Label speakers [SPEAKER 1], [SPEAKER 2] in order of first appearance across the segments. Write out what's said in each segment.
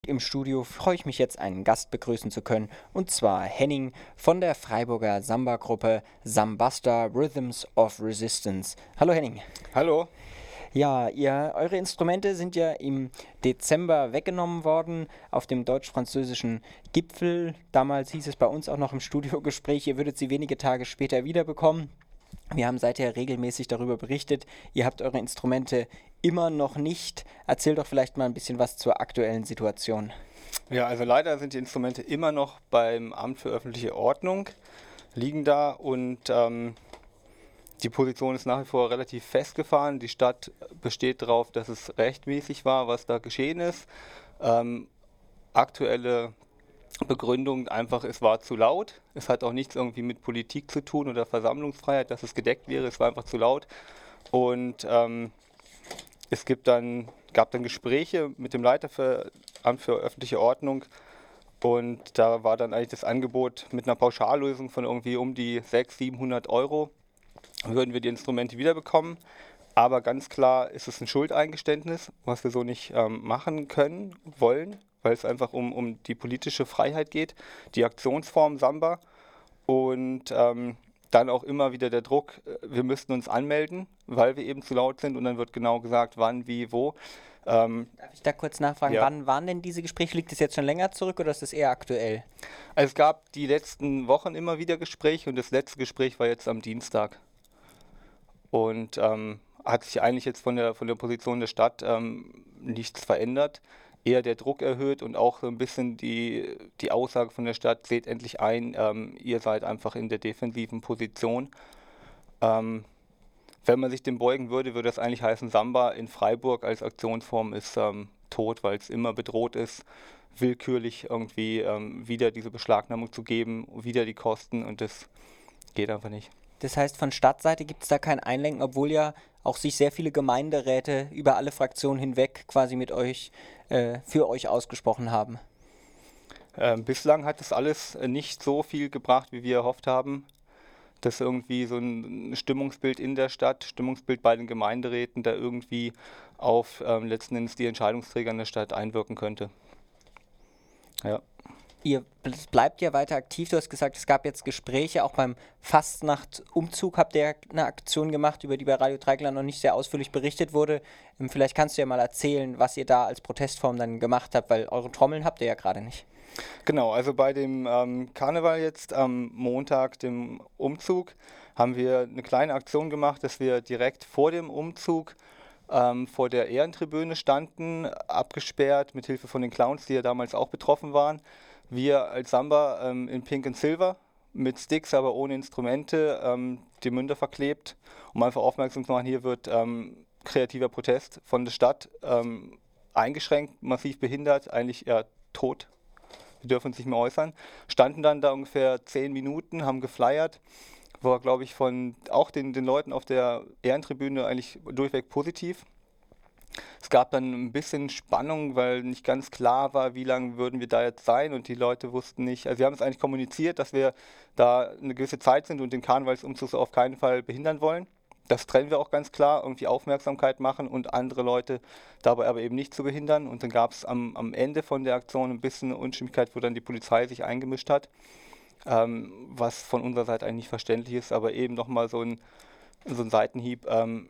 [SPEAKER 1] Im Studio freue ich mich jetzt, einen Gast begrüßen zu können, und zwar Henning von der Freiburger Samba-Gruppe Sambasta Rhythms of Resistance. Hallo Henning.
[SPEAKER 2] Hallo.
[SPEAKER 1] Ja, eure Instrumente sind ja im Dezember weggenommen worden auf dem deutsch-französischen Gipfel. Damals hieß es bei uns auch noch im Studiogespräch, ihr würdet sie wenige Tage später wiederbekommen. Wir haben seither regelmäßig darüber berichtet. Ihr habt eure Instrumente immer noch nicht. Erzähl doch vielleicht mal ein bisschen was zur aktuellen Situation.
[SPEAKER 2] Ja, also leider sind die Instrumente immer noch beim Amt für öffentliche Ordnung, liegen da und die Position ist nach wie vor relativ festgefahren. Die Stadt besteht darauf, dass es rechtmäßig war, was da geschehen ist. Aktuelle Begründung einfach, es war zu laut. Es hat auch nichts irgendwie mit Politik zu tun oder Versammlungsfreiheit, dass es gedeckt wäre. Es war einfach zu laut. Und gab dann Gespräche mit dem Leiter für Amt für öffentliche Ordnung. Und da war dann eigentlich das Angebot mit einer Pauschallösung von irgendwie um die 600, 700 Euro, würden wir die Instrumente wiederbekommen. Aber ganz klar ist es ein Schuldeingeständnis, was wir so nicht machen können, wollen, weil es einfach um die politische Freiheit geht, die Aktionsform Samba und dann auch immer wieder der Druck, wir müssten uns anmelden, weil wir eben zu laut sind und dann wird genau gesagt, wann, wie, wo.
[SPEAKER 1] Darf ich da kurz nachfragen,
[SPEAKER 2] Ja.
[SPEAKER 1] wann waren denn diese Gespräche? Liegt es jetzt schon länger zurück oder ist es eher aktuell?
[SPEAKER 2] Also es gab die letzten Wochen immer wieder Gespräche und das letzte Gespräch war jetzt am Dienstag. Und hat sich eigentlich jetzt von der Position der Stadt nichts verändert. Eher der Druck erhöht und auch so ein bisschen die Aussage von der Stadt, seht endlich ein, ihr seid einfach in der defensiven Position. Wenn man sich dem beugen würde, würde das eigentlich heißen, Samba in Freiburg als Aktionsform ist tot, weil es immer bedroht ist, willkürlich irgendwie wieder diese Beschlagnahmung zu geben, wieder die Kosten und das geht einfach nicht.
[SPEAKER 1] Das heißt, von Stadtseite gibt es da kein Einlenken, obwohl ja auch sich sehr viele Gemeinderäte über alle Fraktionen hinweg quasi mit euch, für euch ausgesprochen haben.
[SPEAKER 2] Bislang hat das alles nicht so viel gebracht, wie wir erhofft haben. Dass irgendwie so ein Stimmungsbild in der Stadt, Stimmungsbild bei den Gemeinderäten da irgendwie auf letzten Endes die Entscheidungsträger in der Stadt einwirken könnte. Ja.
[SPEAKER 1] Ihr bleibt ja weiter aktiv. Du hast gesagt, es gab jetzt Gespräche, auch beim Fastnacht-Umzug habt ihr eine Aktion gemacht, über die bei Radio Dreieckland noch nicht sehr ausführlich berichtet wurde. Vielleicht kannst du ja mal erzählen, was ihr da als Protestform dann gemacht habt, weil eure Trommeln habt ihr ja gerade nicht.
[SPEAKER 2] Genau, also bei dem Karneval jetzt am Montag, dem Umzug, haben wir eine kleine Aktion gemacht, dass wir direkt vor dem Umzug vor der Ehrentribüne standen, abgesperrt mit Hilfe von den Clowns, die ja damals auch betroffen waren. Wir als Samba in Pink and Silver mit Sticks, aber ohne Instrumente, die Münder verklebt, um einfach aufmerksam zu machen, hier wird kreativer Protest von der Stadt eingeschränkt, massiv behindert, eigentlich eher tot. Wir dürfen uns nicht mehr äußern. Standen dann da ungefähr 10 Minuten, haben geflyert. War, glaube ich, von auch den Leuten auf der Ehrentribüne eigentlich durchweg positiv. Es gab dann ein bisschen Spannung, weil nicht ganz klar war, wie lange würden wir da jetzt sein und die Leute wussten nicht, also wir haben es eigentlich kommuniziert, dass wir da eine gewisse Zeit sind und den Karnevalsumzug auf keinen Fall behindern wollen. Das trennen wir auch ganz klar, irgendwie Aufmerksamkeit machen und andere Leute dabei aber eben nicht zu behindern. Und dann gab es am Ende von der Aktion ein bisschen eine Unstimmigkeit, wo dann die Polizei sich eingemischt hat, was von unserer Seite eigentlich nicht verständlich ist, aber eben nochmal so ein Seitenhieb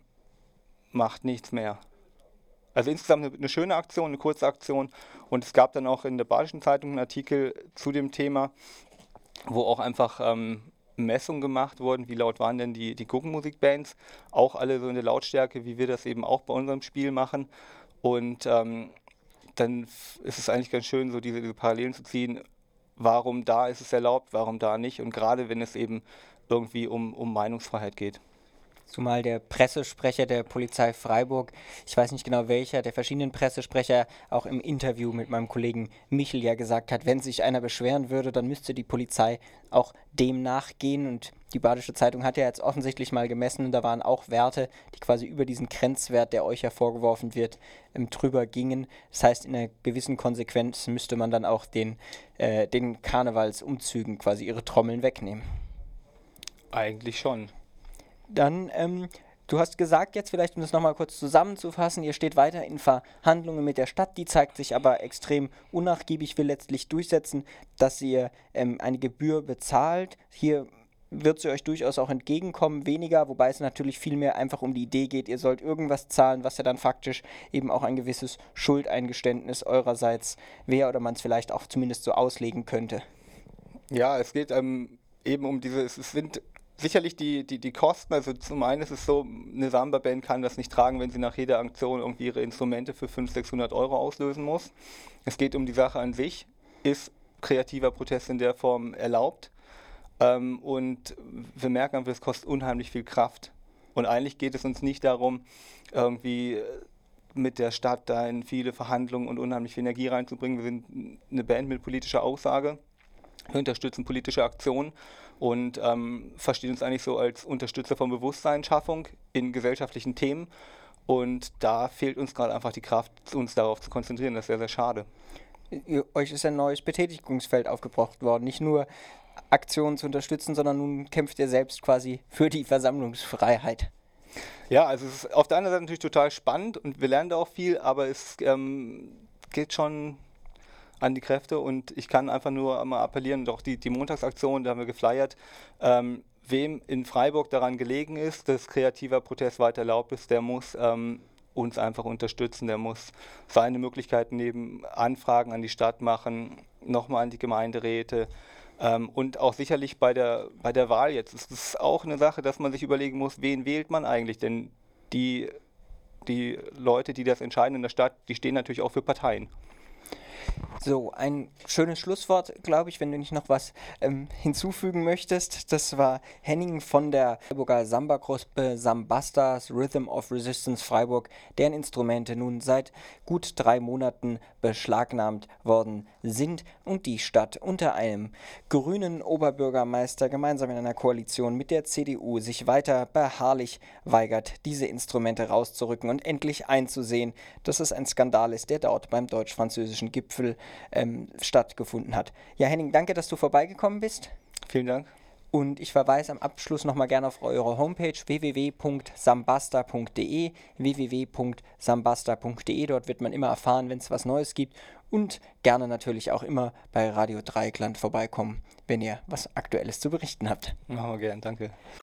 [SPEAKER 2] macht nichts mehr. Also insgesamt eine schöne Aktion, eine kurze Aktion und es gab dann auch in der Badischen Zeitung einen Artikel zu dem Thema, wo auch einfach Messungen gemacht wurden, wie laut waren denn die Guggenmusikbands, auch alle so in der Lautstärke, wie wir das eben auch bei unserem Spiel machen und dann ist es eigentlich ganz schön, so diese Parallelen zu ziehen, warum da ist es erlaubt, warum da nicht und gerade wenn es eben irgendwie um Meinungsfreiheit geht.
[SPEAKER 1] Zumal der Pressesprecher der Polizei Freiburg, ich weiß nicht genau welcher, der verschiedenen Pressesprecher auch im Interview mit meinem Kollegen Michel ja gesagt hat, wenn sich einer beschweren würde, dann müsste die Polizei auch dem nachgehen. Und die Badische Zeitung hat ja jetzt offensichtlich mal gemessen und da waren auch Werte, die quasi über diesen Grenzwert, der euch ja vorgeworfen wird, drüber gingen. Das heißt, in einer gewissen Konsequenz müsste man dann auch den Karnevalsumzügen quasi ihre Trommeln wegnehmen.
[SPEAKER 2] Eigentlich schon.
[SPEAKER 1] Dann Du hast gesagt jetzt, vielleicht um das nochmal kurz zusammenzufassen, ihr steht weiter in Verhandlungen mit der Stadt, die zeigt sich aber extrem unnachgiebig, will letztlich durchsetzen, dass ihr eine Gebühr bezahlt. Hier wird sie euch durchaus auch entgegenkommen, weniger, wobei es natürlich viel mehr einfach um die Idee geht, ihr sollt irgendwas zahlen, was ja dann faktisch eben auch ein gewisses Schuldeingeständnis eurerseits wäre oder man es vielleicht auch zumindest so auslegen könnte.
[SPEAKER 2] Ja, es geht eben um es sind sicherlich die Kosten, also zum einen ist es so, eine Samba-Band kann das nicht tragen, wenn sie nach jeder Aktion irgendwie ihre Instrumente für 500-600 Euro auslösen muss. Es geht um die Sache an sich, ist kreativer Protest in der Form erlaubt? Und wir merken einfach, es kostet unheimlich viel Kraft. Und eigentlich geht es uns nicht darum, irgendwie mit der Stadt da in viele Verhandlungen und unheimlich viel Energie reinzubringen. Wir sind eine Band mit politischer Aussage, wir unterstützen politische Aktionen und verstehen uns eigentlich so als Unterstützer von Bewusstseinsschaffung in gesellschaftlichen Themen. Und da fehlt uns gerade einfach die Kraft, uns darauf zu konzentrieren. Das ist sehr, sehr schade.
[SPEAKER 1] Euch ist ein neues Betätigungsfeld aufgebracht worden. Nicht nur Aktionen zu unterstützen, sondern nun kämpft ihr selbst quasi für die Versammlungsfreiheit.
[SPEAKER 2] Ja, also es ist auf der einen Seite natürlich total spannend und wir lernen da auch viel, aber es geht schon an die Kräfte und ich kann einfach nur mal appellieren, doch die Montagsaktion, da haben wir geflyert, wem in Freiburg daran gelegen ist, dass kreativer Protest weiter erlaubt ist, der muss uns einfach unterstützen, der muss seine Möglichkeiten neben Anfragen an die Stadt machen, nochmal an die Gemeinderäte. Und auch sicherlich bei der Wahl jetzt ist es auch eine Sache, dass man sich überlegen muss, wen wählt man eigentlich? Denn die Leute, die das entscheiden in der Stadt, die stehen natürlich auch für Parteien.
[SPEAKER 1] So, ein schönes Schlusswort, glaube ich, wenn du nicht noch was hinzufügen möchtest. Das war Henning von der Freiburger Samba-Gruppe Sambastas Rhythm of Resistance Freiburg, deren Instrumente nun seit gut 3 Monaten beschlagnahmt worden sind und die Stadt unter einem grünen Oberbürgermeister gemeinsam in einer Koalition mit der CDU sich weiter beharrlich weigert, diese Instrumente rauszurücken und endlich einzusehen, dass es ein Skandal ist, der dort beim deutsch-französischen Gipfel stattgefunden hat. Ja, Henning, danke, dass du vorbeigekommen bist.
[SPEAKER 2] Vielen Dank.
[SPEAKER 1] Und ich verweise am Abschluss nochmal gerne auf eure Homepage www.sambasta.de www.sambasta.de. Dort wird man immer erfahren, wenn es was Neues gibt und gerne natürlich auch immer bei Radio Dreieckland vorbeikommen, wenn ihr was Aktuelles zu berichten habt.
[SPEAKER 2] Machen wir gern, danke.